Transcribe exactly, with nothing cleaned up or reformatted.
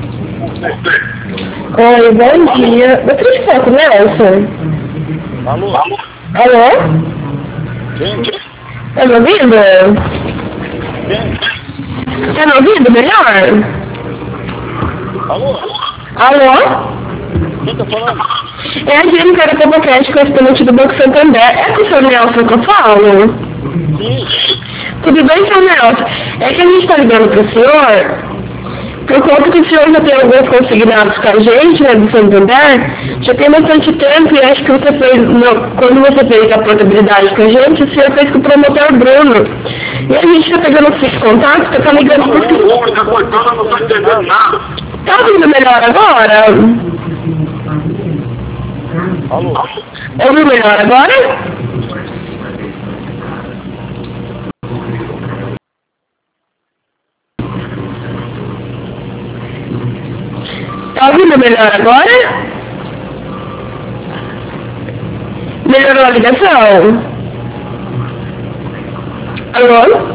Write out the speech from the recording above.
Oi, bom dia. Eu queria falar com o Nelson. Alô? Alô? Quem? Tá me ouvindo? Quem? Tá me ouvindo melhor? Alô? Alô? Quem tá falando? É a Jennifer da Popocast, correspondente do Banco Santander. É com o seu Nelson que eu falo? Sim. Tudo bem, seu Nelson? É que a gente tá ligando pro senhor por conta que o senhor já tem alguns consignados com a gente, né, do Santander, já tem bastante tempo e acho que você fez, não, quando você fez a portabilidade com a gente, o senhor fez com o promotor Bruno. E a gente tá pegando esse contato, você tá ligando pro senhor. Tá cortando, eu não tô entendendo nada. Tá ouvindo melhor agora? Alô? Ouviu melhor agora? Tá ouvindo melhor agora? Melhorou a ligação? Alô?